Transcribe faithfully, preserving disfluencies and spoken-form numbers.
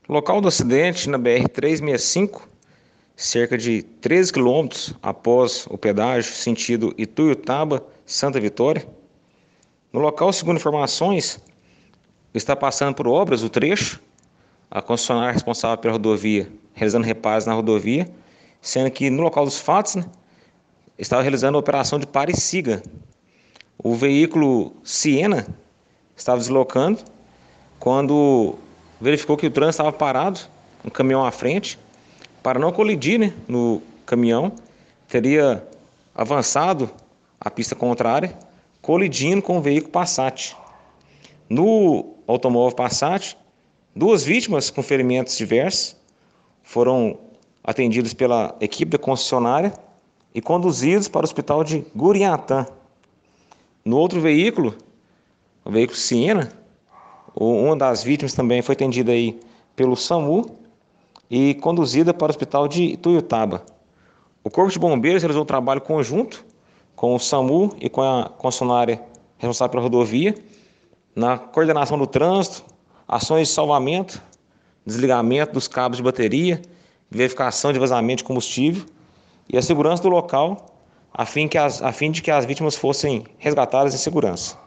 Local do acidente na B R trezentos e sessenta e cinco, cerca de treze quilômetros após o pedágio, sentido Ituiutaba, Santa Vitória. No local, segundo informações, está passando por obras o trecho, a concessionária responsável pela rodovia realizando reparos na rodovia, sendo que no local dos fatos, né, estava realizando a operação de pare e siga. O veículo Siena estava deslocando quando verificou que o trânsito estava parado, um caminhão à frente. Para não colidir, né, no caminhão, teria avançado a pista contrária, colidindo com o veículo Passat. No automóvel Passat, duas vítimas com ferimentos diversos foram atendidas pela equipe da concessionária e conduzidos para o hospital de Gurinhatã. No outro veículo, o veículo Siena, uma das vítimas também foi atendida aí pelo SAMU e conduzida para o hospital de Ituiutaba. O Corpo de Bombeiros realizou um trabalho conjunto com o SAMU e com a concessionária responsável pela rodovia, na coordenação do trânsito, ações de salvamento, desligamento dos cabos de bateria, verificação de vazamento de combustível e a segurança do local, a fim, que as, a fim de que as vítimas fossem resgatadas em segurança.